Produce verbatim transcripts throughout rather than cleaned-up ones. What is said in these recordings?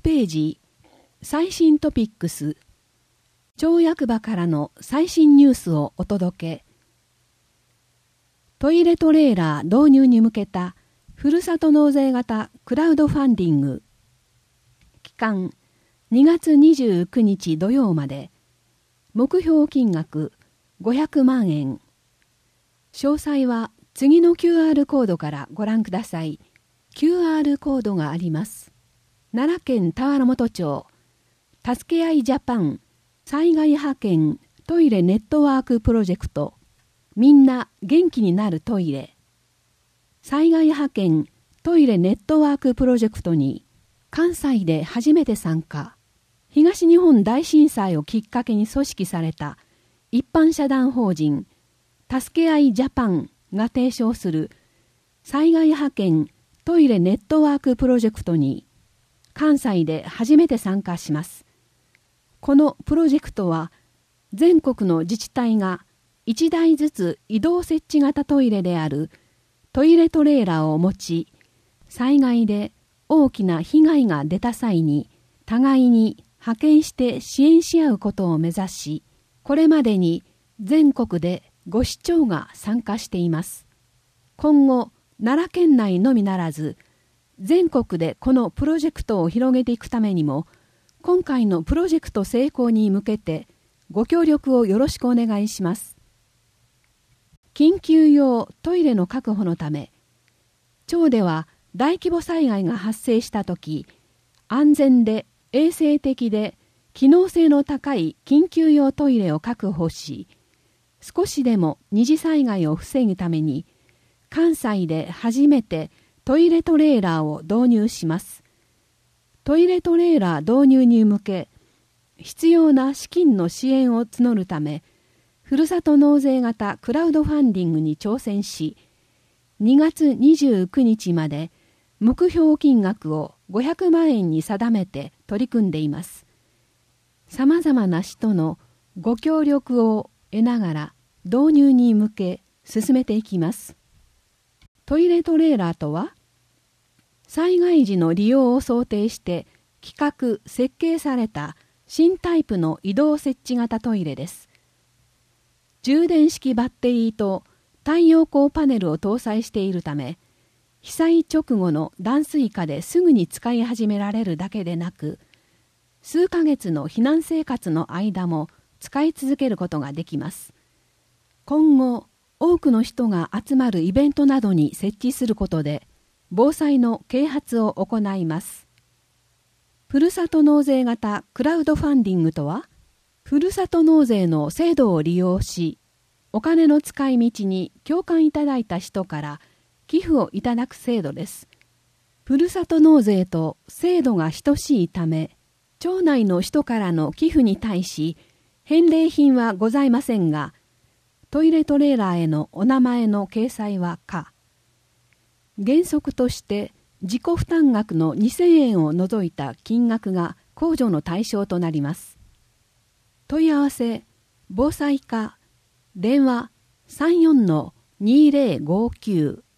ページ、最新トピックス、町役場からの最新ニュースをお届け。トイレトレーラー導入に向けたふるさと納税型クラウドファンディング。期間にがつにじゅうくにち土曜まで。目標金額ごひゃくまんえん。詳細は次の キューアール コードからご覧ください。キューアール コードがあります。奈良県田原本町、助け合いジャパン災害派遣トイレネットワークプロジェクト、みんな元気になるトイレ。災害派遣トイレネットワークプロジェクトに関西で初めて参加。東日本大震災をきっかけに組織された一般社団法人助け合いジャパンが提唱する災害派遣トイレネットワークプロジェクトに関西で初めて参加します。このプロジェクトは全国の自治体がいちだいずつ移動設置型トイレであるトイレトレーラーを持ち、災害で大きな被害が出た際に互いに派遣して支援し合うことを目指し、これまでに全国でごしちょうが参加しています。今後、奈良県内のみならず、全国でこのプロジェクトを広げていくためにも、今回のプロジェクト成功に向けてご協力をよろしくお願いします。緊急用トイレの確保のため、町では大規模災害が発生したとき、安全で衛生的で機能性の高い緊急用トイレを確保し、少しでも二次災害を防ぐために、関西で初めてトイレトレーラーを導入します。トイレトレーラー導入に向け、必要な資金の支援を募るため、ふるさと納税型クラウドファンディングに挑戦し、にがつにじゅうくにちまで目標金額をごひゃくまんえんに定めて取り組んでいます。さまざまな人のご協力を得ながら導入に向け進めていきます。トイレトレーラーとは、災害時の利用を想定して企画・設計された新タイプの移動設置型トイレです。充電式バッテリーと太陽光パネルを搭載しているため、被災直後の断水下ですぐに使い始められるだけでなく、数ヶ月の避難生活の間も使い続けることができます。今後、多くの人が集まるイベントなどに設置することで、防災の啓発を行います。ふるさと納税型クラウドファンディングとは、ふるさと納税の制度を利用し、お金の使い道に共感いただいた人から寄付をいただく制度です。ふるさと納税と制度が等しいため、町内の人からの寄付に対し、返礼品はございませんが、トイレトレーラーへのお名前の掲載は可。原則として自己負担額のにせんえんを除いた金額が控除の対象となります。問い合わせ、防災課、電話 さんよんのにぜろごきゅう。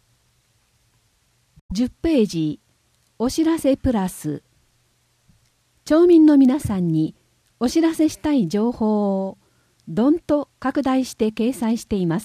じゅっページ、お知らせプラス。町民の皆さんにお知らせしたい情報をどんと拡大して掲載しています。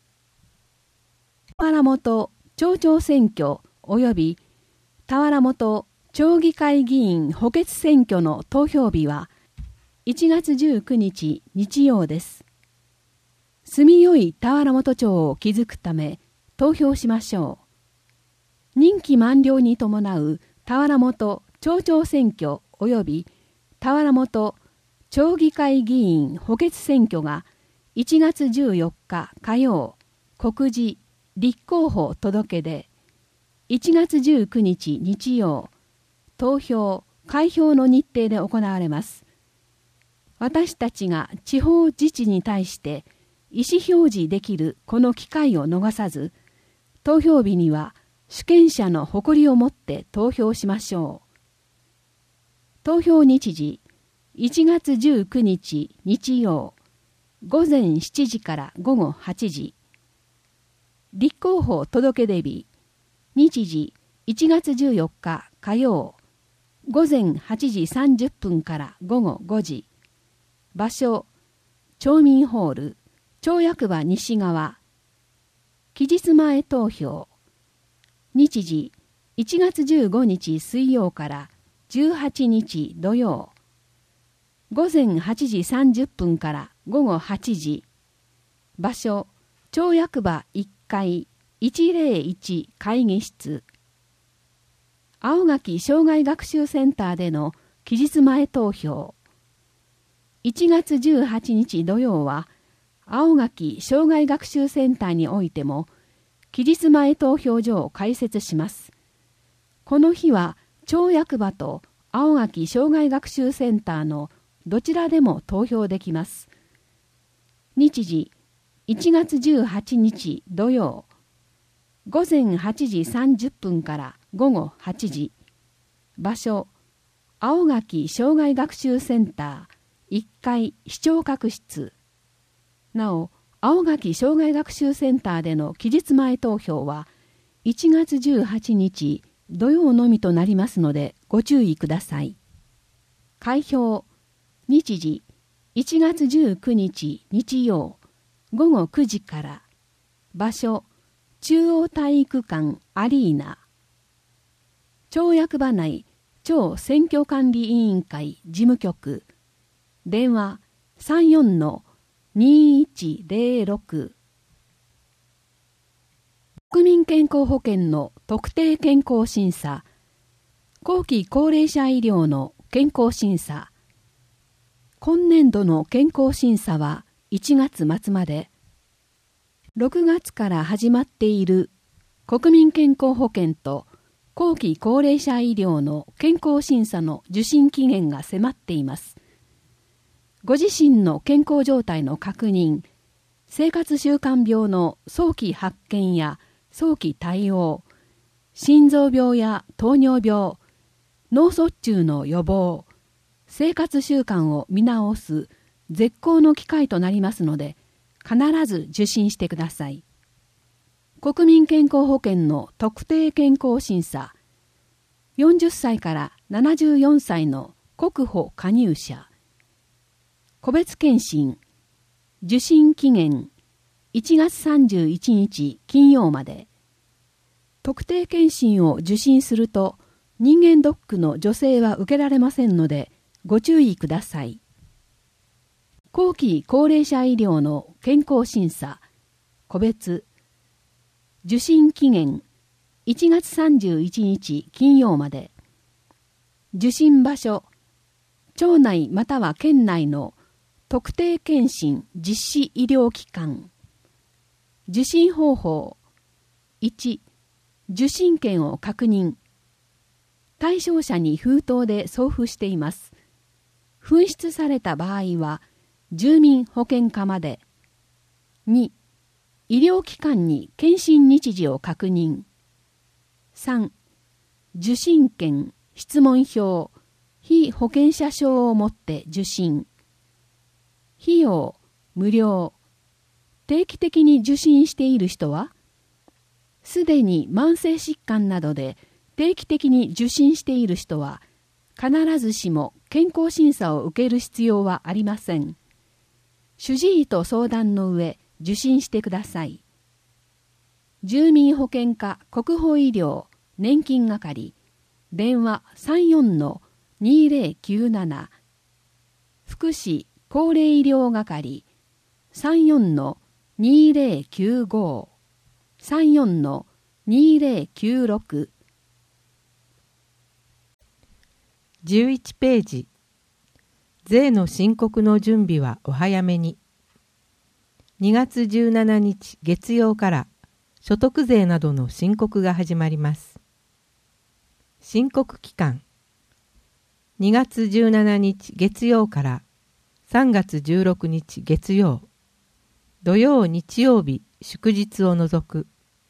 田原本町長選挙及び田原本町議会議員補欠選挙の投票日はいちがつじゅうくにち日曜です。住みよい田原本町を築くため投票しましょう。任期満了に伴う田原本町長選挙及び田原本町議会議員補欠選挙がいちがつじゅうよっか火曜、告示、立候補届で、いちがつじゅうくにち日曜、投票、開票の日程で行われます。私たちが地方自治に対して意思表示できるこの機会を逃さず、投票日には主権者の誇りを持って投票しましょう。投票日時、いちがつじゅうくにち日曜、ごぜんしちじからごごはちじ。立候補届出日、日時いちがつじゅうよっか火曜、 午前はちじさんじゅっぷんから午後ごじ。場所、町民ホール、町役場西側。期日前投票。日時、いちがつじゅうごにち水曜からじゅうはちにち土曜。午前はちじさんじゅっぷんから午後はちじ。場所、町役場いっかいいちぜろいち会議室。青垣障害学習センターでの期日前投票。いちがつじゅうはちにち土曜は、青垣障害学習センターにおいても、期日前投票所を開設します。この日は、町役場と青垣障害学習センターのどちらでも投票できます。日時、いちがつじゅうはちにち土曜。午前はちじさんじゅっぷんから午後はちじ。場所、青垣障害学習センターいっかい視聴覚室。なお、青垣障害学習センターでの期日前投票はいちがつじゅうはちにち土曜のみとなりますのでご注意ください。開票、日時、いちがつじゅうくにち日曜、午後くじから。場所、中央体育館アリーナ。町役場内町選挙管理委員会事務局。電話 さんよんのにいちぜろろく。国民健康保険の特定健康審査。後期高齢者医療の健康審査。今年度の健康審査はいちがつまつまで。ろくがつから始まっている国民健康保険と後期高齢者医療の健康審査の受診期限が迫っています。ご自身の健康状態の確認、生活習慣病の早期発見や早期対応、心臓病や糖尿病、脳卒中の予防、生活習慣を見直す絶好の機会となりますので、必ず受診してください。国民健康保険の特定健康審査。よんじゅっさいからななじゅうよんさいの国保加入者。個別検診。受診期限いちがつさんじゅういちにち金曜まで。特定検診を受診すると人間ドックの助成は受けられませんのでご注意ください。後期高齢者医療の健康審査、個別。受診期限いちがつさんじゅういちにち金曜まで。受診場所、町内または県内の特定健診実施医療機関。受診方法、いち、受診券を確認。対象者に封筒で送付しています。紛失された場合は、住民保健課まで。に、医療機関に検診日時を確認。さん、受診券、質問票、被保険者証を持って受診。費用、無料。定期的に受診している人は、すでに慢性疾患などで定期的に受診している人は、必ずしも健康審査を受ける必要はありません。主治医と相談の上、受診してください。住民保健課国保医療年金係、電話 さんよんのにぜろきゅうなな。福祉高齢医療係 さんよんのにぜろきゅうご、さんよんのにぜろきゅうろく。 じゅういちページ。税の申告の準備はお早めに。にがつじゅうしちにち月曜から所得税などの申告が始まります。申告期間。にがつじゅうしちにち月曜からさんがつじゅうろくにち月曜、土曜日曜日祝日を除く。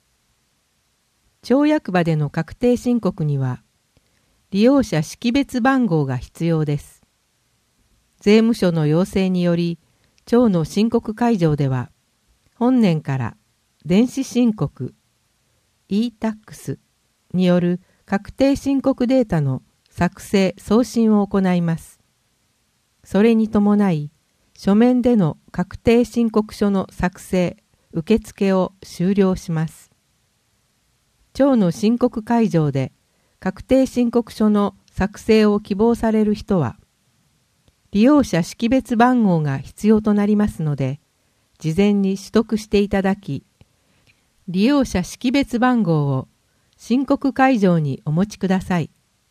町役場での確定申告には利用者識別番号が必要です。税務署の要請により、町の申告会場では、本年から電子申告 イータックス による確定申告データの作成・送信を行います。それに伴い、書面での確定申告書の作成・受付を終了します。町の申告会場で確定申告書の作成を希望される人は、利用者識別番号が必要となりますので、事前に取得していただき、利用者識別番号を申告会場にお持ちください。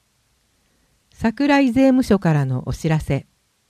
桜井税務署からのお知らせ。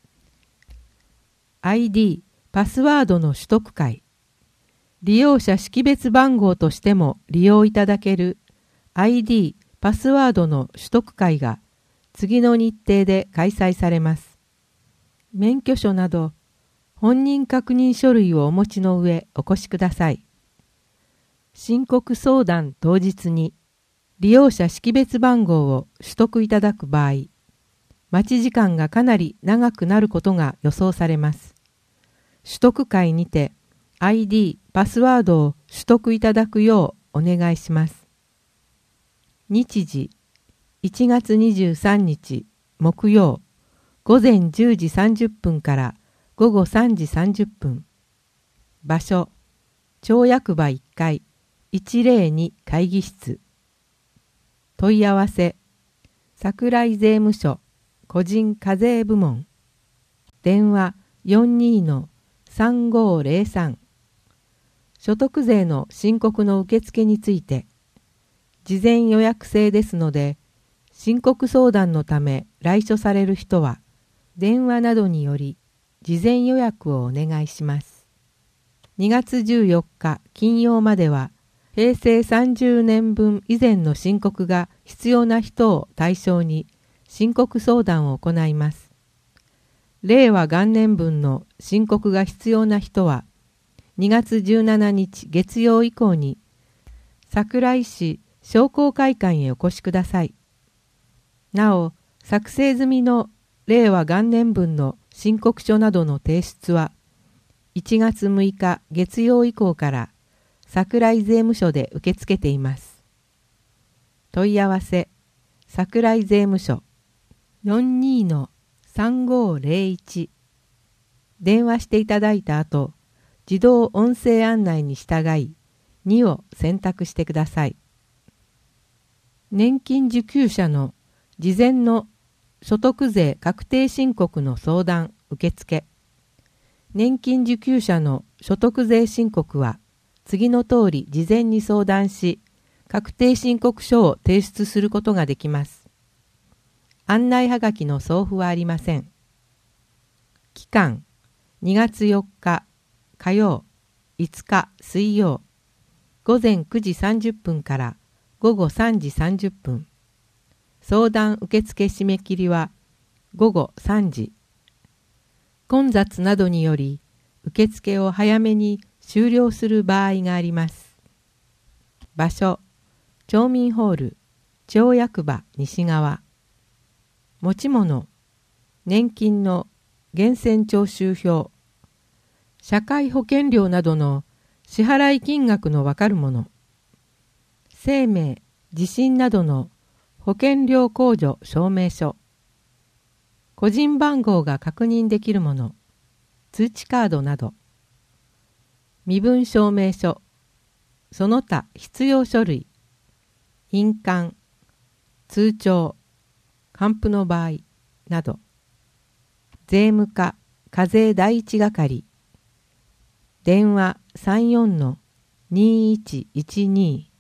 アイディー、パスワードの取得会。利用者識別番号としても利用いただける アイディー、パスワードの取得会が次の日程で開催されます。免許証など本人確認書類をお持ちの上お越しください。申告相談当日に利用者識別番号を取得いただく場合、待ち時間がかなり長くなることが予想されます。取得会にて アイディー、パスワードを取得いただくようお願いします。日時いちがつにじゅうさんにち木曜午前じゅうじさんじゅっぷんから午後さんじさんじゅっぷん。場所町役場いっかいいちまるに会議室。問い合わせ桜井税務署個人課税部門。電話 よんにーのさんごーぜろさん。所得税の申告の受付について、事前予約制ですので、申告相談のため来所される人は、電話などにより事前予約をお願いします。にがつじゅうよっか金曜までは、へいせいさんじゅうねんぶん以前の申告が必要な人を対象に申告相談を行います。れいわ元年分の申告が必要な人は、にがつじゅうしちにち月曜以降に桜井市商工会館へお越しください。なお、作成済みのれいわ元年分の申告書などの提出はいちがつむいか月曜以降から桜井税務署で受け付けています。問い合わせ桜井税務署 よんにーのさんごーぜろいち。電話していただいた後、自動音声案内に従いにを選択してください。年金受給者の事前の所得税確定申告の相談受付。年金受給者の所得税申告は次の通り事前に相談し、確定申告書を提出することができます。案内はがきの送付はありません。期間にがつよっか火曜、いつか水曜、午前くじさんじゅっぷんから午後さんじさんじゅっぷん。相談受付締め切りは午後さんじ。混雑などにより受付を早めに終了する場合があります。場所町民ホール町役場西側。持ち物年金の源泉徴収票、社会保険料などの支払い金額のわかるもの、生命、地震などの保険料控除証明書、個人番号が確認できるもの、通知カードなど、身分証明書、その他必要書類、印鑑、通帳、還付の場合など、税務課課税第一係、電話 さんよんのにいちいちに。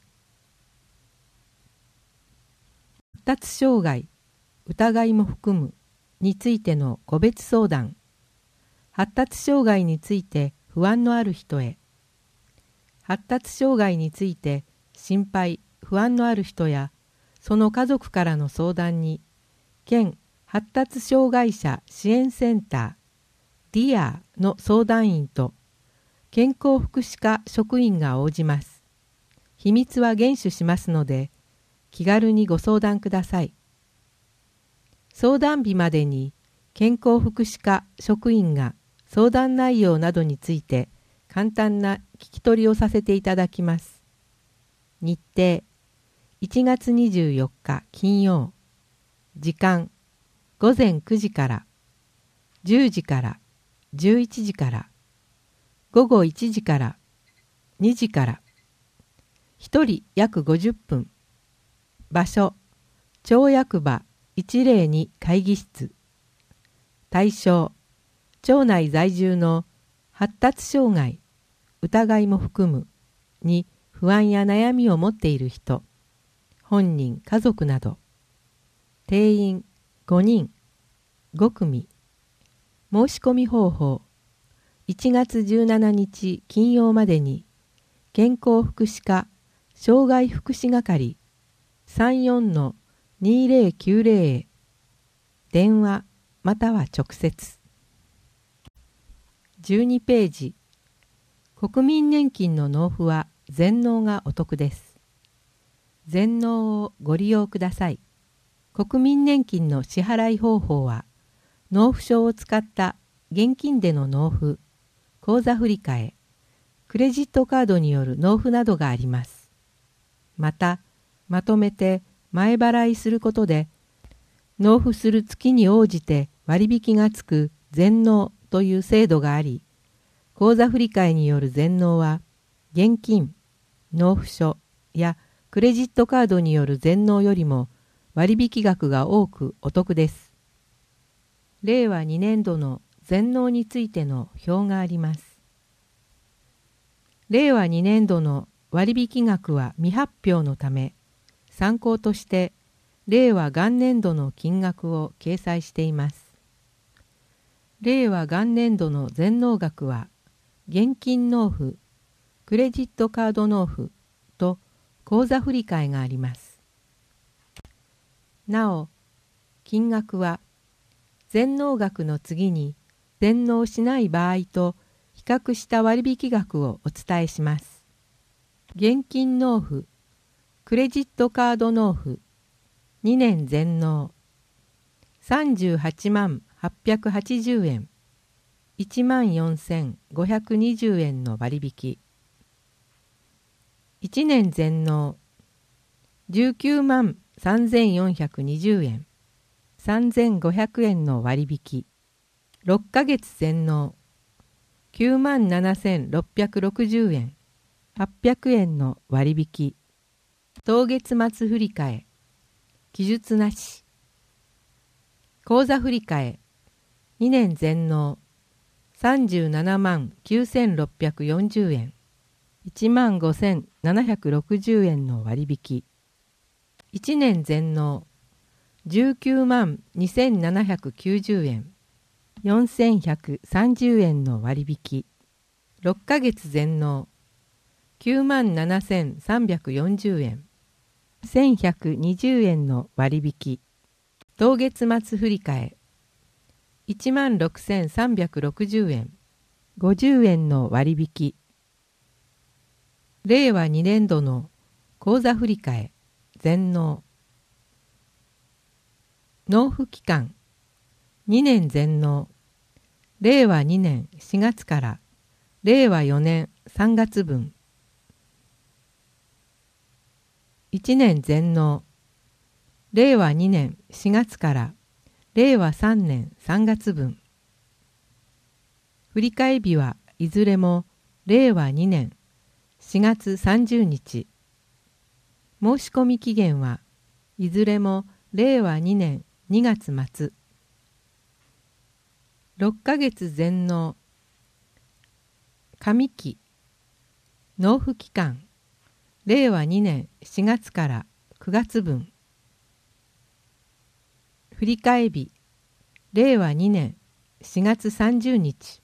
発達障害、疑いも含むについての個別相談。発達障害について不安のある人へ。発達障害について心配、不安のある人やその家族からの相談に、県発達障害者支援センター ディア の相談員と健康福祉課職員が応じます。秘密は厳守しますので、気軽にご相談ください。相談日までに健康福祉課職員が相談内容などについて簡単な聞き取りをさせていただきます。日程いちがつにじゅうよっか金曜時間ごぜんくじからじゅうじからじゅういちじからごごいちじからにじからひとり約ごじゅっぷん。場所町役場いちまるに会議室。対象町内在住の発達障害疑いも含むに不安や悩みを持っている人、本人家族など。定員ごにんごくみ。申し込み方法いちがつじゅうしちにち金曜までに健康福祉課障害福祉係 さんよんのにぜろきゅうぜろ へ電話または直接。じゅうにページ。国民年金の納付は全納がお得です。全納をご利用ください。国民年金の支払い方法は納付書を使った現金での納付、口座振替、クレジットカードによる納付などがあります。また、まとめて前払いすることで、納付する月に応じて割引がつく全納という制度があり、口座振替による全納は、現金、納付書やクレジットカードによる全納よりも割引額が多くお得です。れいわにねんどの全納についての表があります。れいわにねんどの割引額は未発表のため、参考として令和元年度の金額を掲載しています。令和元年度の全納額は、現金納付、クレジットカード納付と口座振替があります。なお、金額は全納額の次に全納しない場合と比較した割引額をお伝えします。現金納付、クレジットカード納付、にねん全納、さんじゅうはちまんはっぴゃくはちじゅうえん、いちまんよんせんごひゃくにじゅうえんの割引。いちねん全納、じゅうきゅうまんさんぜんよんひゃくにじゅうえん、さんぜんごひゃくえんの割引。ろっかげつ全納、きゅうまんななせんろっぴゃくろくじゅうえん、はっぴゃくえんの割引。当月末振替、記述なし。口座振替、にねん全納、さんじゅうななまんきゅうせんろっぴゃくよんじゅうえん、いちまんごせんななひゃくろくじゅうえんの割引。いちねん全納、じゅうきゅうまんにせんななひゃくきゅうじゅうえん、よんせんひゃくさんじゅうえんの割引。ろっかげつ全納、きゅうまんななせんさんびゃくよんじゅうえん、せんひゃくにじゅうえんの割引。当月末振替、いちまんろくせんさんびゃくろくじゅうえん、ごじゅうえんの割引。れいわにねんどの口座振替、全納。納付期間、にねん全納、れいわにねんしがつかられいわよねんさんがつぶん。いちねん全納、れいわにねんしがつかられいわさんねんさんがつぶん。振替日はいずれもれいわにねんしがつさんじゅうにち。申し込み期限はいずれもれいわにねんにがつまつ。ろっかげつ全納、上期、納付期間、れいわにねんしがつからくがつぶん。振替日、れいわにねんしがつさんじゅうにち。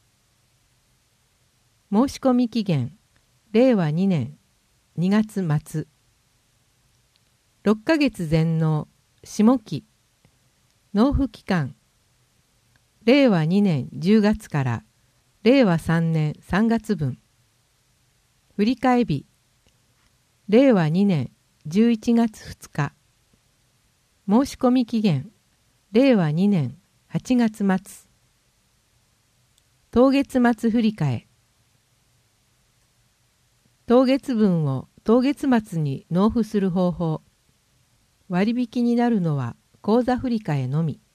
申し込み期限、れいわにねんにがつまつ。ろっかげつ全納、下期、納付期間、れいわにねんじゅうがつかられいわさんねんさんがつぶん。振替日、れいわにねんじゅういちがつふつか。申し込み期限、れいわにねんはちがつまつ。当月末振替。当月分を当月末に納付する方法。割引になるのは口座振替のみ。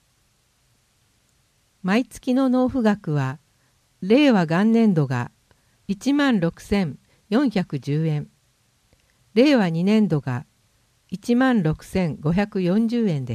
毎月の納付額は、令和元年度がいちまんろくせんよんひゃくじゅうえん、令和に年度がいちまんろくせんごひゃくよんじゅうえんです。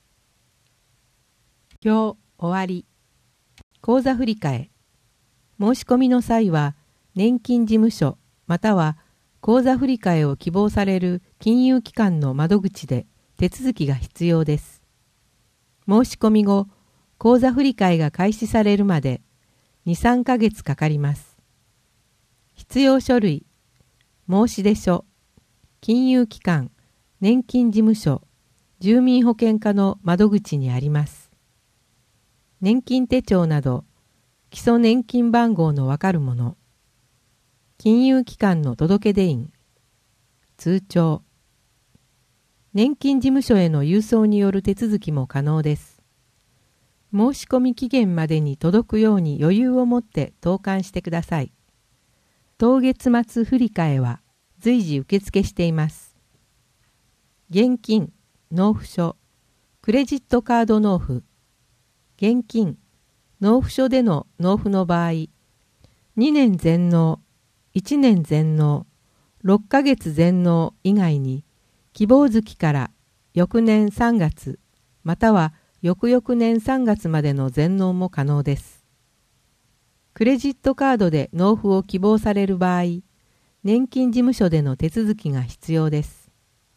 表終わり。口座振替。申し込みの際は、年金事務所または口座振替を希望される金融機関の窓口で手続きが必要です。申し込み後、口座振替が開始されるまでに、さんかげつかかります。必要書類、申出書、金融機関、年金事務所、住民保険課の窓口にあります。年金手帳など、基礎年金番号のわかるもの、金融機関の届出印、通帳、年金事務所への郵送による手続きも可能です。申し込み期限までに届くように余裕を持って投函してください。当月末振替は随時受付しています。現金、納付書、クレジットカード納付、現金、納付書での納付の場合、にねん全納、いちねん全納、ろっかげつ全納以外に、希望月から翌年さんがつ、または翌々年さんがつまでの全納も可能です。クレジットカードで納付を希望される場合、年金事務所での手続きが必要です。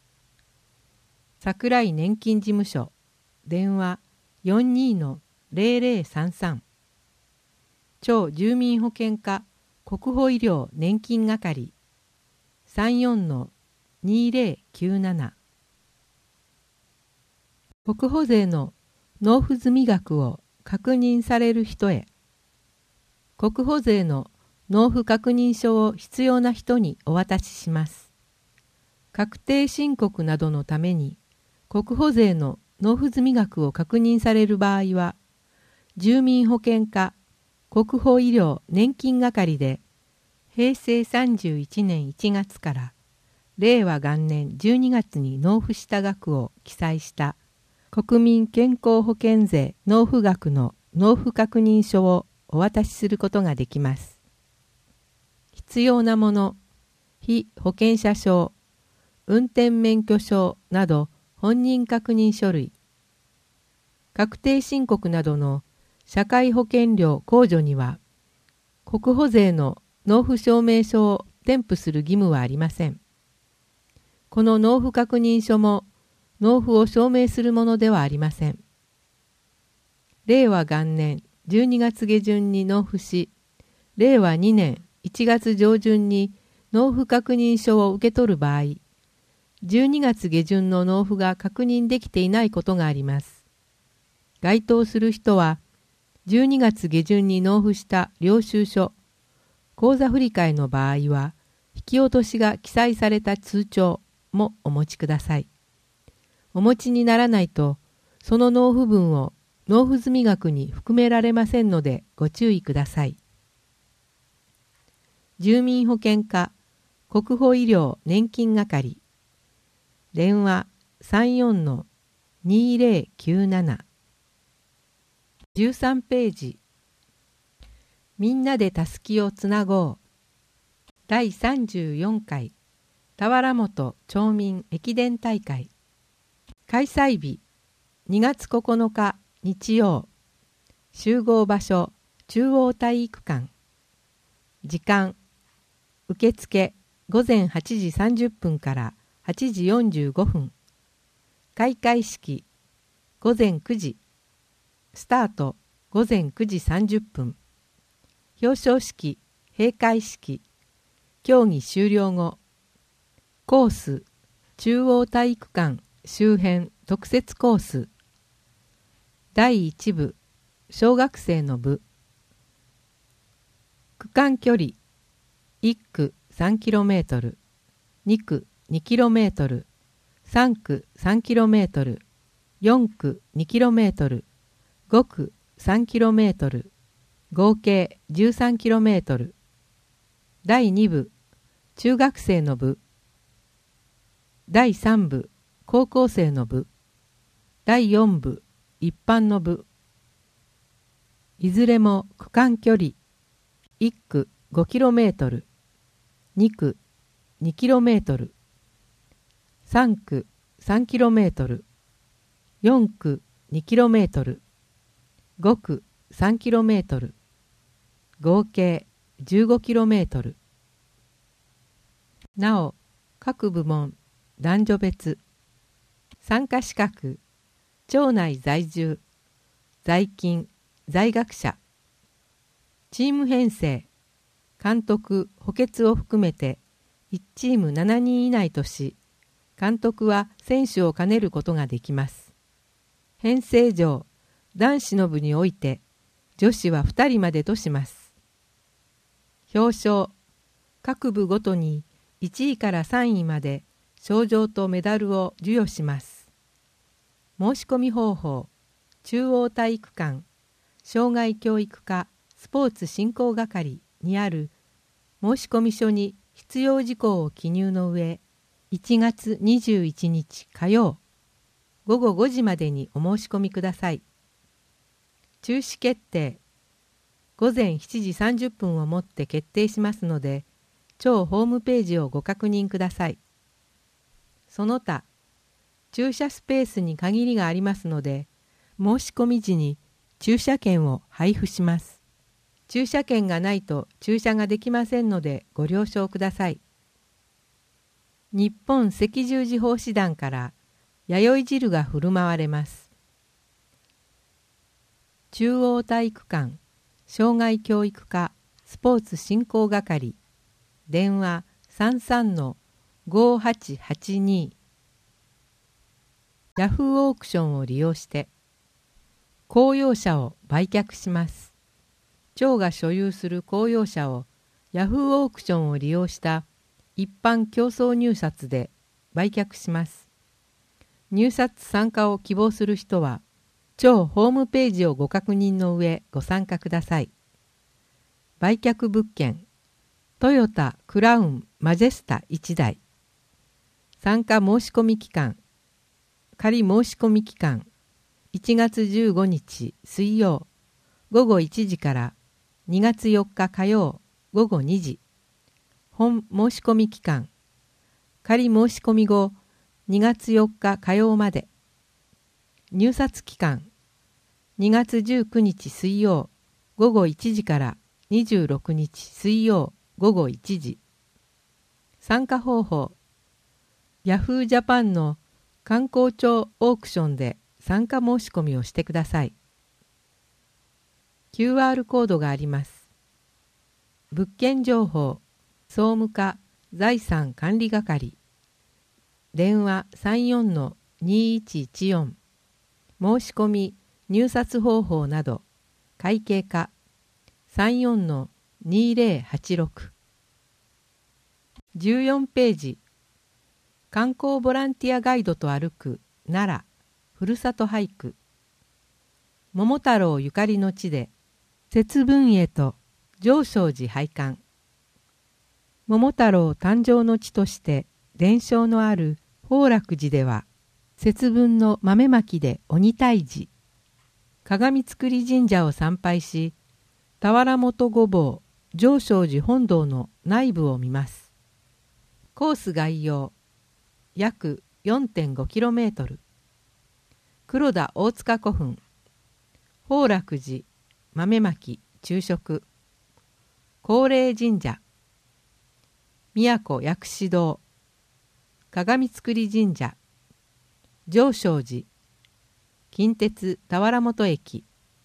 桜井年金事務所、電話 よんにーのゼロゼロさんさん、町住民保険課国保医療年金係 さんじゅうよんのにーぜろきゅうなな、国保税の納付済み額を確認される人へ、国保税の納付確認書を必要な人にお渡しします。確定申告などのために国保税の納付済み額を確認される場合は、住民保険課国保医療年金係でへいせいさんじゅういちねんいちがつから令和元年じゅうにがつに納付した額を記載した国民健康保険税納付額の納付確認書をお渡しすることができます。必要なもの、被保険者証、運転免許証など本人確認書類、確定申告などの社会保険料控除には、国保税の納付証明書を添付する義務はありません。この納付確認書も納付を証明するものではありません。令和元年じゅうにがつ下旬に納付し、令和にねんいちがつ上旬に納付確認書を受け取る場合、じゅうにがつ下旬の納付が確認できていないことがあります。該当する人は、じゅうにがつ下旬に納付した領収書、口座振替の場合は、引き落としが記載された通帳もお持ちください。お持ちにならないと、その納付分を納付済額に含められませんのでご注意ください。住民保険課国保医療年金係、電話 さんじゅうよんのにーぜろきゅうなな、じゅうさんページ、みんなでたすきをつなごう。だいさんじゅうよんかい田原本町民駅伝大会。開催日にがつここのか日曜。集合場所中央体育館。時間受付ごぜんはちじさんじゅっぷんからはちじよんじゅうごふん。開会式ごぜんくじ。スタートごぜんくじさんじゅっぷん。表彰式、閉会式、競技終了後。コース、中央体育館周辺特設コース。だいいち部、小学生の部。区間距離、いっくさんキロメートル、にくにキロメートル、さんくさんキロメートル、よんくにキロメートル、ごくさんキロメートル、合計じゅうさんキロメートル。だいに部、中学生の部。だいさん部、高校生の部。 だいよん部一般の部。いずれも区間距離いっ区 ごキロメートル、に区 にキロメートル、さん区 さんキロメートル、よん区 にキロメートル、ご区 さんキロメートル、合計 じゅうごキロメートル。なお、各部門、男女別、参加資格、町内在住、在勤、在学者、チーム編成、監督、補欠を含めていちチームしちにん以内とし、監督は選手を兼ねることができます。編成上、男子の部において、女子はふたりまでとします。表彰、各部ごとにいちいからさんいまで賞状とメダルを授与します。申し込み方法、中央体育館、障害教育課スポーツ振興係にある申込書に必要事項を記入の上、いちがつにじゅういちにち火曜、ごごごじまでにお申し込みください。中止決定、ごぜんしちじさんじゅっぷんをもって決定しますので、町ホームページをご確認ください。その他、駐車スペースに限りがありますので、申し込み時に駐車券を配布します。駐車券がないと駐車ができませんのでご了承ください。日本赤十字奉仕団から弥生汁が振る舞われます。中央体育館、障害教育課スポーツ振興係、電話 さんさんのごはちはちに。ヤフーオークションを利用して公用車を売却します。町が所有する公用車をヤフーオークションを利用した一般競争入札で売却します。入札参加を希望する人は町ホームページをご確認の上ご参加ください。売却物件、トヨタクラウンマジェスタいちだい。参加申し込み期間、仮申し込み期間、いちがつじゅうごにち水曜ごごいちじからにがつよっか火曜ごごにじ。本申し込み期間、仮申し込み後にがつよっか火曜まで。入札期間、にがつじゅうくにち水曜ごごいちじからにじゅうろくにち水曜ごごいちじ。参加方法、ヤフージャパンの観光庁オークションで参加申し込みをしてください。キューアール コードがあります。物件情報、総務課財産管理係、電話 さんよんのにいちいちよん、申し込み入札方法など会計課 さんよんのにぜろはちろく。じゅうよんページ、観光ボランティアガイドと歩く奈良ふるさと俳句。桃太郎ゆかりの地で節分へと上昇寺拝観。桃太郎誕生の地として伝承のある宝楽寺では、節分の豆まきで鬼退治、鏡造神社を参拝し、俵本御坊上昇寺本堂の内部を見ます。コース概要、約 よんてんごキロメートル。黒田大塚古墳、宝楽寺豆まき昼食、高齢神社、宮古薬師堂、鏡造神社、上昇寺、近鉄俵本駅。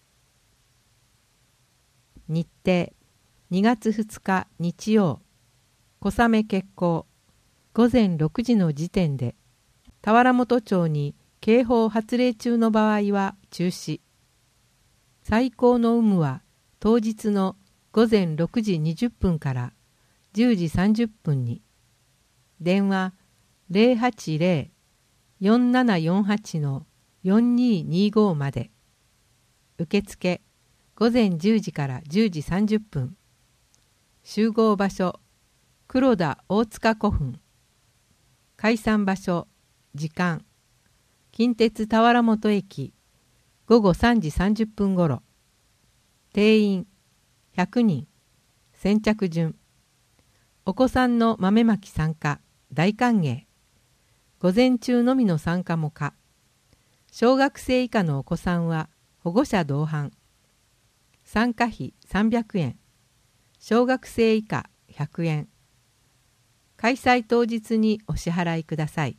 日程、にがつふつか日曜、小雨決行、ごぜんろくじの時点で、俵本町に警報発令中の場合は中止。最高の有無は当日のごぜんろくじにじゅっぷんからじゅうじさんじゅっぷんに。電話 ゼロはちゼロ よんななよんはち のよんににご まで。受付ごぜんじゅうじからじゅうじさんじゅっぷん。集合場所黒田大塚古墳。解散場所時間近鉄田原本駅ごごさんじさんじゅっぷんごろ。定員ひゃくにん。先着順。お子さんの豆まき参加大歓迎。午前中のみの参加も可。小学生以下のお子さんは保護者同伴。参加費さんびゃくえん。小学生以下ひゃくえん。開催当日にお支払いください。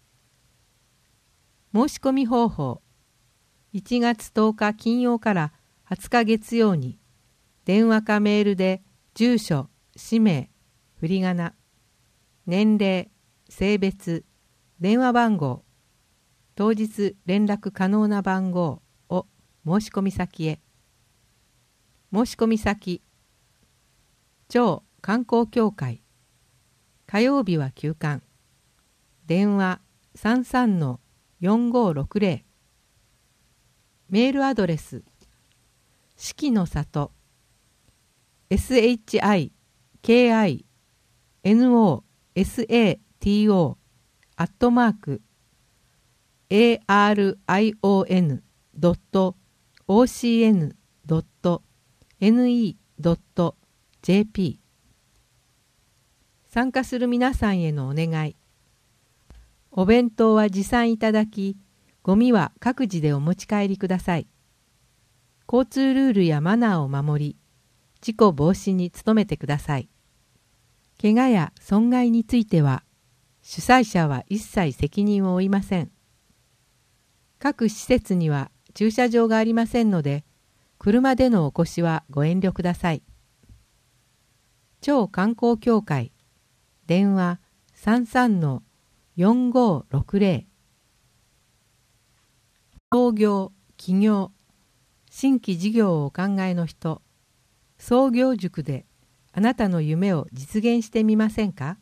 申し込み方法。いちがつとおか金曜からはつか月曜に電話かメールで住所、氏名、振り仮名、年齢、性別、電話番号、当日連絡可能な番号を申し込み先へ。申し込み先。超観光協会。火曜日は休館。電話 さんさんのよんごろくぜろ。メールアドレス。四季の里 エスエイチアイケーアイエヌオーエスエーティーオー アットマーク エーアールアイオーエヌドットオーシーエヌドットエヌイードットジェーピー。 参加する皆さんへのお願い。お弁当は持参いただき、ゴミは各自でお持ち帰りください。交通ルールやマナーを守り、事故防止に努めてください。怪我や損害については、主催者は一切責任を負いません。各施設には駐車場がありませんので、車でのお越しはご遠慮ください。超観光協会。電話 さんさんのよんごろくぜろ。創業、起業、新規事業をお考えの人、創業塾であなたの夢を実現してみませんか？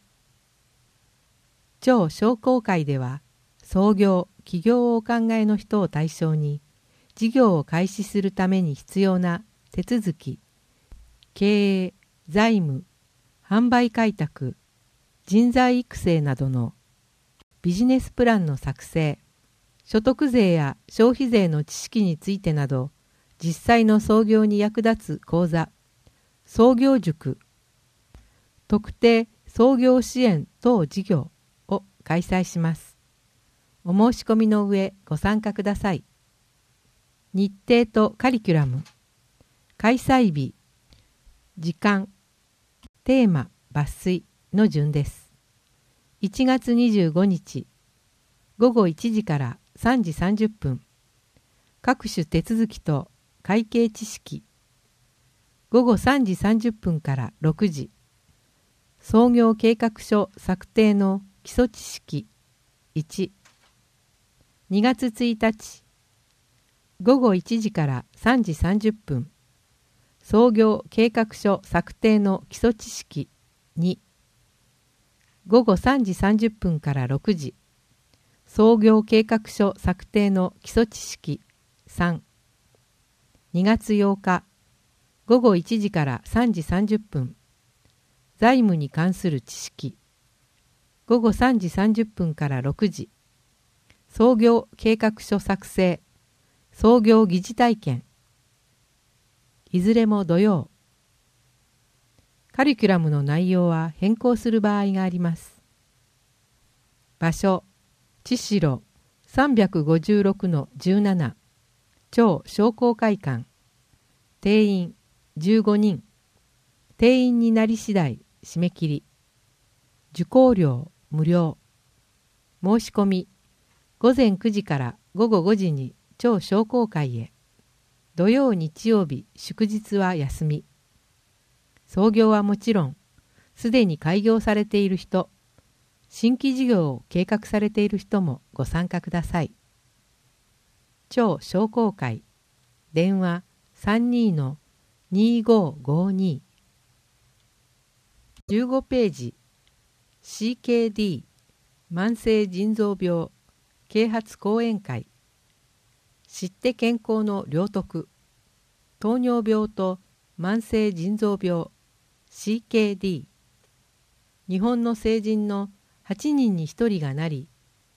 超商工会では、創業、起業をお考えの人を対象に、事業を開始するために必要な手続き、経営、財務、販売開拓、人材育成などのビジネスプランの作成、所得税や消費税の知識についてなど、実際の創業に役立つ講座、創業塾、特定創業支援等事業を開催します。お申し込みの上ご参加ください。日程とカリキュラム、開催日、時間、テーマ、抜粋の順です。いちがつにじゅうごにち、ごごいちじからさんじさんじゅっぷん、各種手続きと会計知識、ごごさんじさんじゅっぷんからろくじ、創業計画書策定の基礎知識いち、にがつついたち、ごごいちじからさんじさんじゅっぷん、創業計画書策定の基礎知識に、ごごさんじさんじゅっぷんからろくじ、創業計画書策定の基礎知識さん、にがつようか、ごごいちじからさんじさんじゅっぷん、財務に関する知識、ごごさんじさんじゅっぷんからろくじ、創業計画書作成、創業疑似体験、いずれも土曜。カリキュラムの内容は変更する場合があります。場所、千代 さんびゃくごじゅうろくのじゅうなな 超商工会館。定員じゅうごにん。定員になり次第締め切り。受講料無料。申し込みごぜんくじからごごごじに超商工会へ。土曜日曜日祝日は休み。創業はもちろん、すでに開業されている人、新規事業を計画されている人もご参加ください。超商工会。電話 さんにのにごごに。じゅうごページ シーケーディー 慢性腎臓病啓発講演会。知って健康の領得。糖尿病と慢性腎臓病 シーケーディー。日本の成人のはちにんにひとりがなり、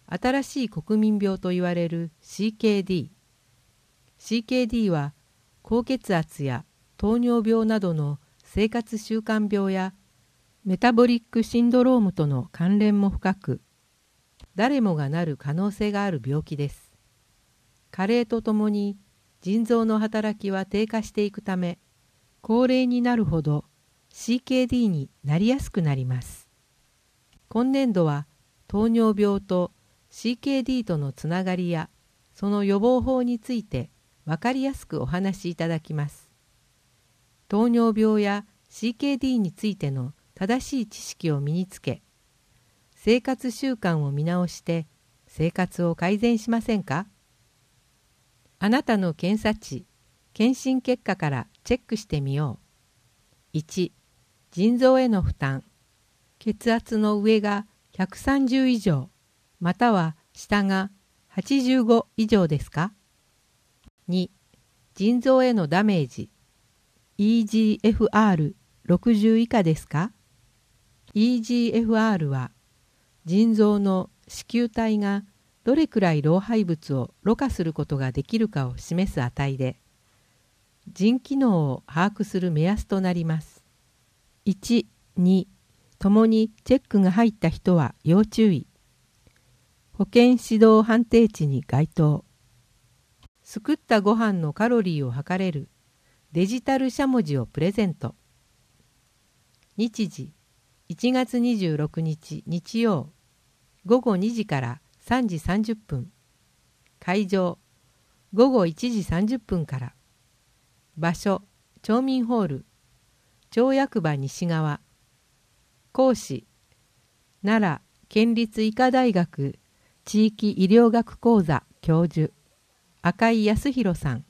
新しい国民病といわれる シーケーディー。シーケーディー は高血圧や糖尿病などの生活習慣病やメタボリックシンドロームとの関連も深く、誰もがなる可能性がある病気です。加齢とともに腎臓の働きは低下していくため、高齢になるほど シーケーディー になりやすくなります。今年度は糖尿病と シーケーディー とのつながりやその予防法について分かりやすくお話しいただきます。糖尿病や シーケーディー についての正しい知識を身につけ、生活習慣を見直して生活を改善しませんか？あなたの検査値、検診結果からチェックしてみよう。いち、腎臓への負担。血圧の上がひゃくさんじゅう以上、または下がはちじゅうご以上ですか？に、腎臓へのダメージ。イージーエフアールろくじゅう 以下ですか？ イージーエフアール は腎臓の糸球体がどれくらい老廃物をろ過することができるかを示す値で、腎機能を把握する目安となります。いち、に、ともにチェックが入った人は要注意。保健指導判定値に該当。作ったご飯のカロリーを測れるデジタルしゃもじをプレゼント。日時いちがつにじゅうろくにち日曜ごごにじからさんじさんじゅっぷん。会場ごごいちじさんじゅっぷんから。場所町民ホール町役場西側。講師奈良県立医科大学地域医療学講座教授赤井康弘さん。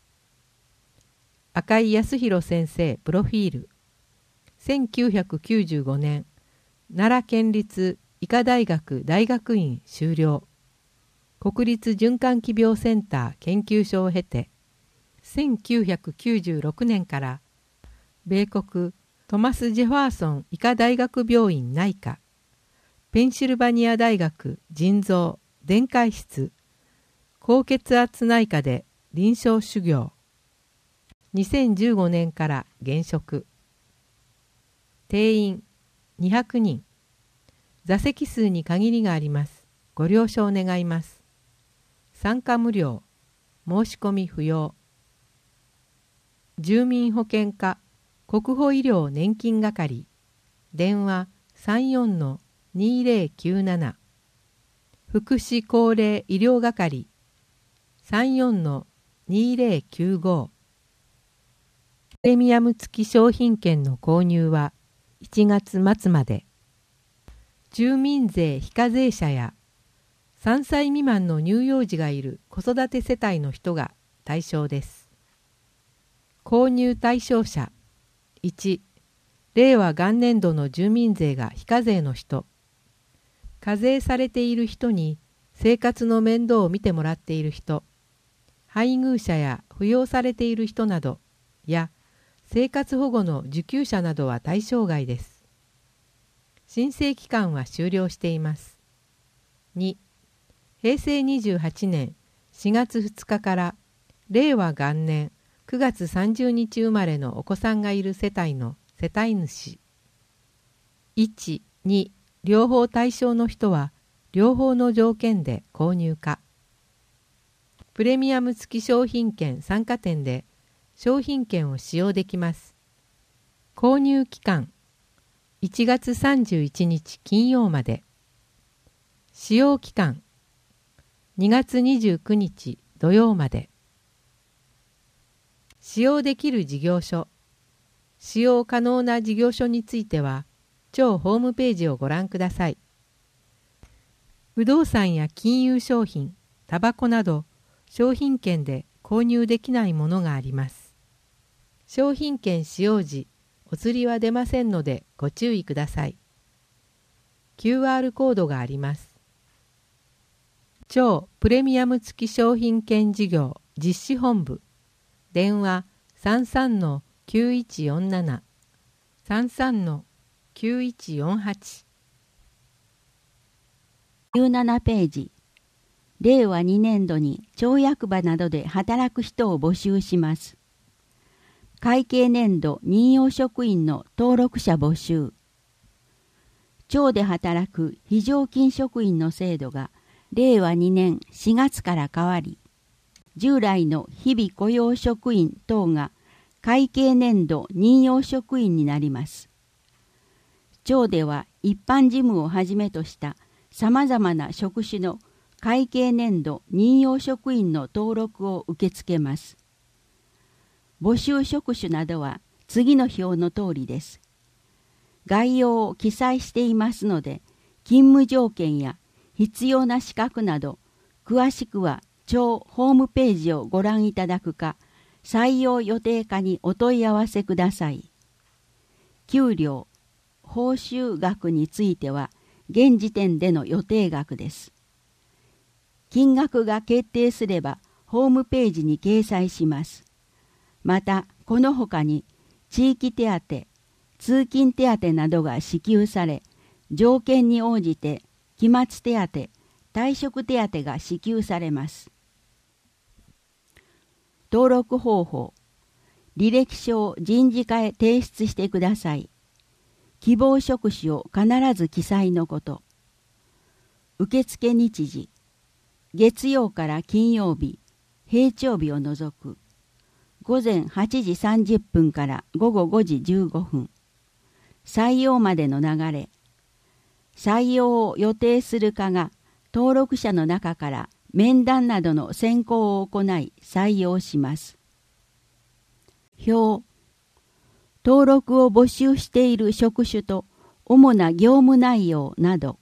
赤井康弘先生プロフィール。せんきゅうひゃくきゅうじゅうごねん奈良県立医科大学大学院修了。国立循環器病センター研究所を経て、せんきゅうひゃくきゅうじゅうろくねんから米国トマス・ジェファーソン医科大学病院内科、ペンシルバニア大学腎臓電解質高血圧内科で臨床修行。にせんじゅうごねんから現職。定員にひゃくにん。座席数に限りがあります。ご了承願います。参加無料。申し込み不要。住民保険課国保医療年金係。電話 さんよんのにぜろきゅうなな。福祉高齢医療係 さんよんのにぜろきゅうご。プレミアム付き商品券の購入はいちがつ末まで。住民税非課税者やさんさい未満の乳幼児がいる子育て世帯の人が対象です。購入対象者いち、令和元年度の住民税が非課税の人、課税されている人に生活の面倒を見てもらっている人、配偶者や扶養されている人などや生活保護の受給者などは対象外です。申請期間は終了しています。に、平成にじゅうはちねんしがつふつかから令和元年くがつさんじゅうにち生まれのお子さんがいる世帯の世帯主。いち、に、両方対象の人は両方の条件で購入か。プレミアム付き商品券参加店で商品券を使用できます。購入期間いちがつさんじゅういちにち金曜まで。使用期間にがつにじゅうくにち土曜まで。使用できる事業所、使用可能な事業所については超ホームページをご覧ください。不動産や金融商品、タバコなど商品券で購入できないものがあります。商品券使用時、お釣りは出ませんのでご注意ください。キューアール コードがあります。超プレミアム付き商品券事業実施本部。電話 さんさんのきゅういちよんなな さんさんのきゅういちよんはち。 じゅうななページれいわにねんどに町役場などで働く人を募集します。会計年度任用職員の登録者募集。町で働く非常勤職員の制度がれいわにねんしがつから変わり、従来の日々雇用職員等が会計年度任用職員になります。町では一般事務をはじめとしたさまざまな職種の会計年度任用職員の登録を受け付けます。募集職種などは次の表の通りです。概要を記載していますので、勤務条件や必要な資格など、詳しくは町ホームページをご覧いただくか、採用予定課にお問い合わせください。給料、報酬額については、現時点での予定額です。金額が決定すれば、ホームページに掲載します。また、この他に、地域手当、通勤手当などが支給され、条件に応じて、期末手当、退職手当が支給されます。登録方法。履歴書を人事課へ提出してください。希望職種を必ず記載のこと。受付日時。月曜から金曜日、平朝日を除く。ごぜんはちじさんじゅっぷんからごごごじじゅうごふん。採用までの流れ。採用を予定する課が登録者の中から面談などの選考を行い採用します。表。登録を募集している職種と主な業務内容など。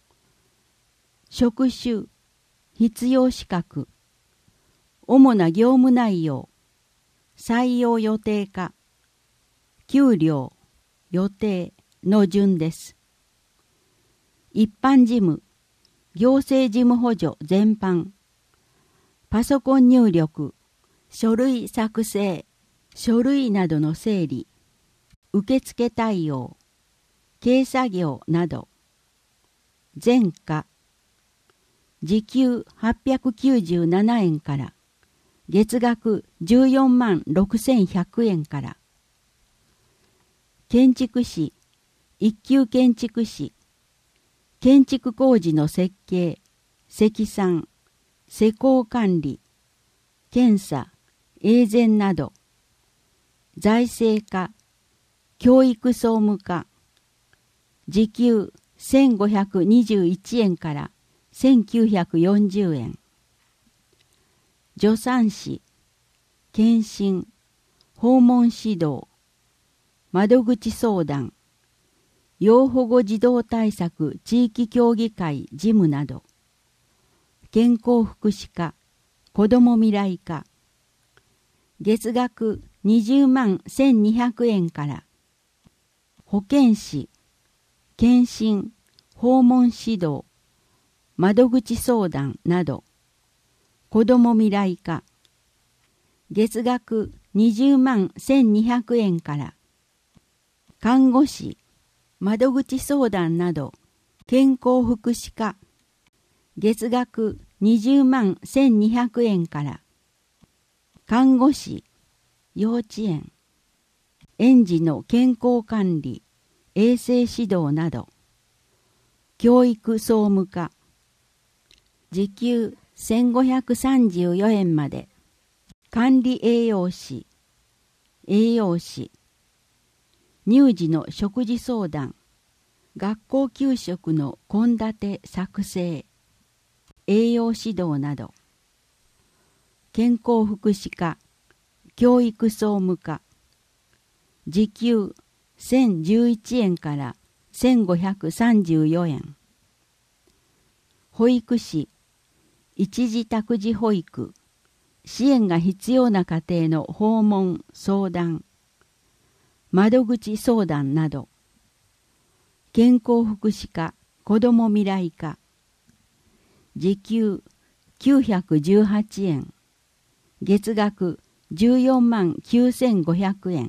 職種、必要資格、主な業務内容、採用予定課、給料、予定の順です。一般事務、行政事務補助全般、パソコン入力、書類作成、書類などの整理、受付対応、軽作業など、前科、時給はっぴゃくきゅうじゅうななえんから、月額じゅうよんまんろくせんひゃくえんから、建築士、一級建築士、建築工事の設計、積算、施工管理、検査、永全など、財政課、教育総務課、時給せんごひゃくにじゅういちえんからせんきゅうひゃくよんじゅうえん。助産師、検診、訪問指導、窓口相談、要保護児童対策地域協議会事務など、健康福祉課、子ども未来課、月額にじゅうまんせんにひゃくえんから、保健師、検診、訪問指導、窓口相談など、子ども未来課、月額にじゅうまんせんにひゃくえんから、看護師、窓口相談など、健康福祉課、月額にじゅうまんせんにひゃくえんから、看護師、幼稚園、園児の健康管理、衛生指導など、教育総務課、時給せんごひゃくさんじゅうよえんまで、管理栄養士、栄養士、乳児の食事相談、学校給食の献立作成、栄養指導など、健康福祉課、教育総務課、時給せんじゅういちえんからせんごひゃくさんじゅうよえん。保育士、一時託児保育、支援が必要な家庭の訪問・相談、窓口相談など、健康福祉課、子ども未来課、時給きゅうひゃくじゅうはちえん、月額じゅうよんまんきゅうせんごひゃくえん。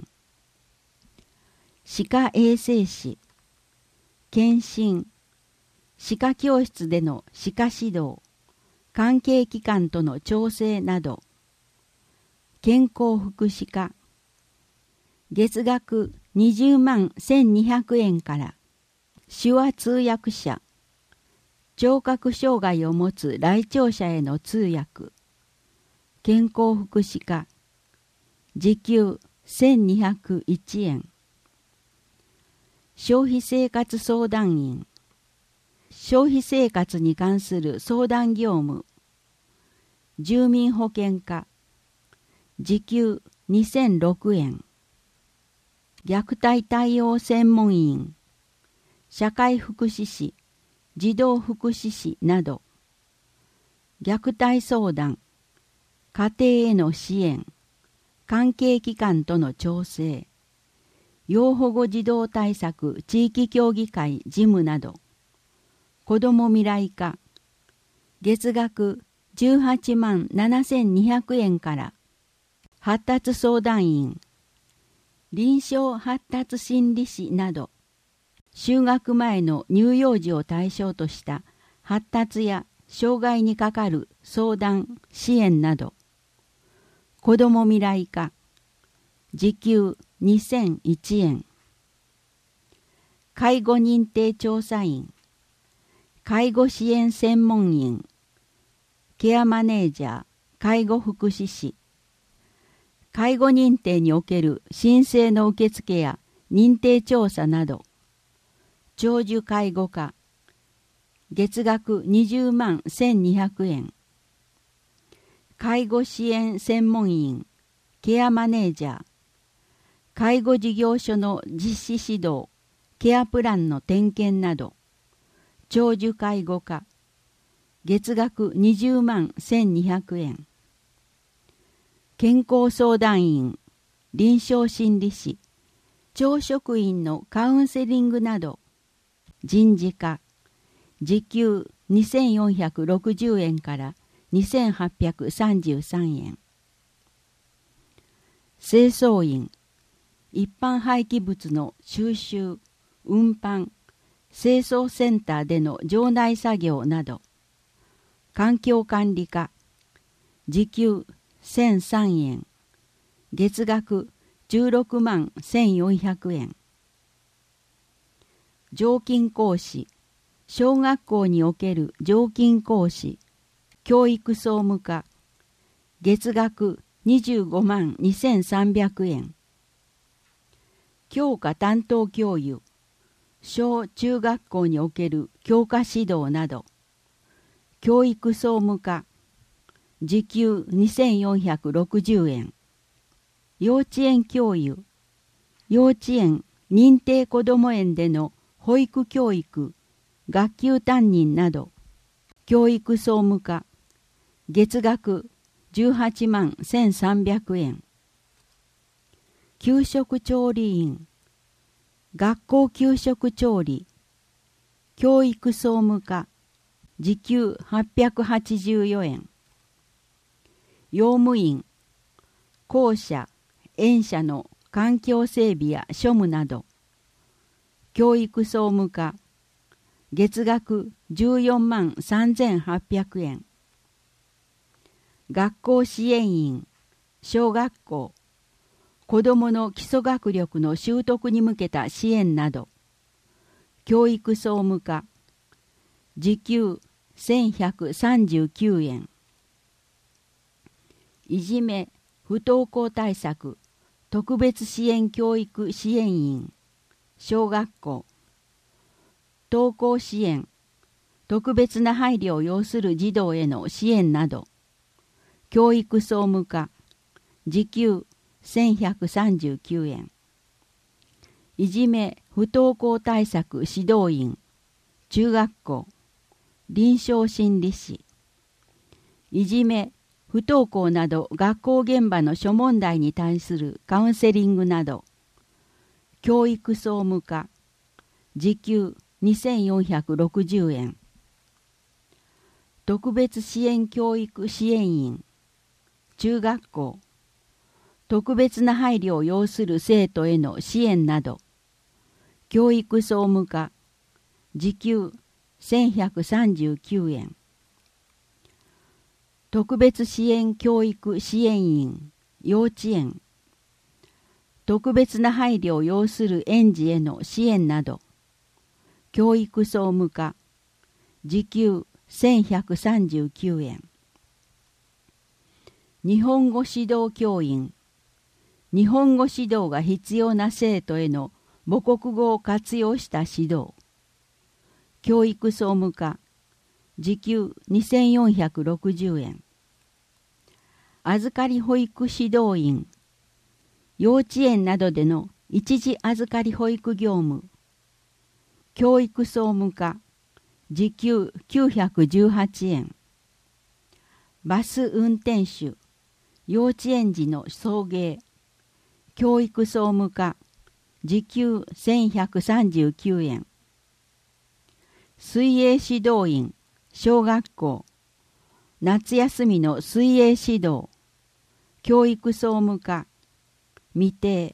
歯科衛生士、検診、歯科教室での歯科指導、 関係機関との調整など、健康福祉課、月額にじゅうまんせんにひゃくえんから手話通訳者、聴覚障害を持つ来庁者への通訳、健康福祉課、時給せんにひゃくいちえん。消費生活相談員、消費生活に関する相談業務、住民保険課、時給にせんろくえん。虐待対応専門員、社会福祉士、児童福祉士など、虐待相談、家庭への支援、関係機関との調整、要保護児童対策地域協議会事務など、子ども未来課、月額じゅうはちまんななせんにひゃくえんから発達相談員、臨床発達心理士など、就学前の乳幼児を対象とした発達や障害にかかる相談・支援など、子ども未来課、時給にせんいちえん。介護認定調査員、介護支援専門員、ケアマネージャー、介護福祉士、介護認定における申請の受付や認定調査など、長寿介護課、月額にじゅうまんせんにひゃくえん。介護支援専門員、ケアマネージャー、介護事業所の実施指導、ケアプランの点検など、長寿介護課、月額にじゅうまんせんにひゃくえん。健康相談員、臨床心理士、教職員のカウンセリングなど、人事課、時給にせんよんひゃくろくじゅうえんからにせんはっぴゃくさんじゅうさんえん。清掃員、一般廃棄物の収集、運搬、清掃センターでの場内作業など、環境管理課、時給せんさんえん、月額じゅうろくまんせんよんひゃくえん。常勤講師、小学校における常勤講師、教育総務課、月額にじゅうごまんにせんさんびゃくえん。教科担当教諭、小中学校における教科指導など、教育総務課、時給にせんよんひゃくろくじゅうえん。幼稚園教諭、幼稚園認定こども園での保育教育、学級担任など、教育総務課、月額じゅうはちまんせんさんびゃくえん。給食調理員、学校給食調理、教育総務課、時給はっぴゃくはちじゅうよえん。用務員、校舎、園舎の環境整備や庶務など、教育総務課、月額じゅうよんまんさんぜんはっぴゃくえん。学校支援員、小学校、子どもの基礎学力の習得に向けた支援など、教育総務課、時給せんひゃくさんじゅうきゅうえん。いじめ、不登校対策、特別支援教育支援員、小学校、登校支援、特別な配慮を要する児童への支援など、教育総務課、時給せんひゃくさんじゅうきゅうえん。いじめ、不登校対策指導員、中学校、臨床心理士、いじめ、不登校など学校現場の諸問題に対するカウンセリングなど、教育総務課、時給にせんよんひゃくろくじゅうえん。特別支援教育支援員、中学校、特別な配慮を要する生徒への支援など、教育総務課、時給せんひゃくさんじゅうきゅうえん。 特別支援教育支援員、幼稚園、特別な配慮を要する園児への支援など、教育総務課、時給せんひゃくさんじゅうきゅうえん。日本語指導教員、日本語指導が必要な生徒への母国語を活用した指導。教育総務課、時給にせんよんひゃくろくじゅうえん。預かり保育指導員、幼稚園などでの一時預かり保育業務。教育総務課、時給きゅうひゃくじゅうはちえん。バス運転手、幼稚園児の送迎。教育総務課、時給せんひゃくさんじゅうきゅうえん。水泳指導員、小学校。夏休みの水泳指導。教育総務課、未定。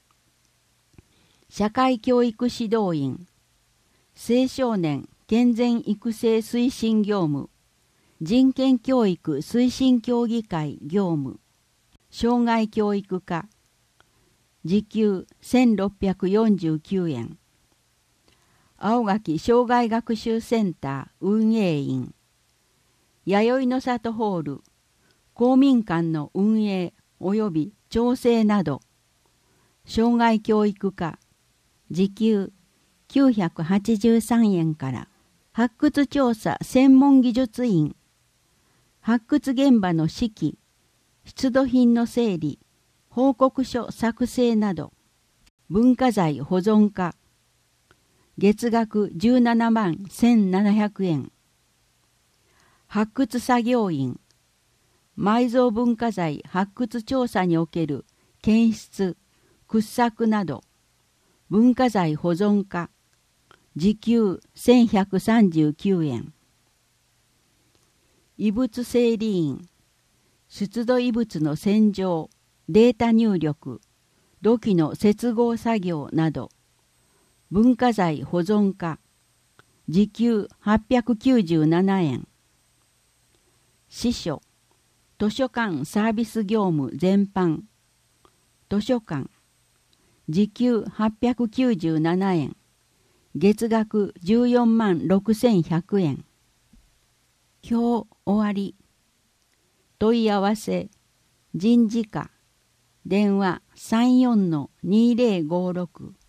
社会教育指導員、青少年健全育成推進業務。人権教育推進協議会業務。障害教育課、時給せんろっぴゃくよんじゅうきゅうえん。青垣障害学習センター運営員。弥生の里ホール、公民館の運営及び調整など。障害教育課、時給きゅうひゃくはちじゅうさんえんから。発掘調査専門技術員。発掘現場の指揮、出土品の整理、報告書作成など。文化財保存課、月額じゅうななまんせんななひゃくえん。発掘作業員、埋蔵文化財発掘調査における検出、掘削など。文化財保存課、時給せんひゃくさんじゅうきゅうえん。遺物整理員、出土遺物の洗浄、データ入力、土器の接合作業など。文化財保存課、時給はっぴゃくきゅうじゅうななえん。司書、図書館サービス業務全般。図書館、時給はっぴゃくきゅうじゅうななえん。月額じゅうよんまんろくせんひゃくえん。今日終わり。問い合わせ、人事課、電話 さんじゅうよんのにせんごじゅうろく。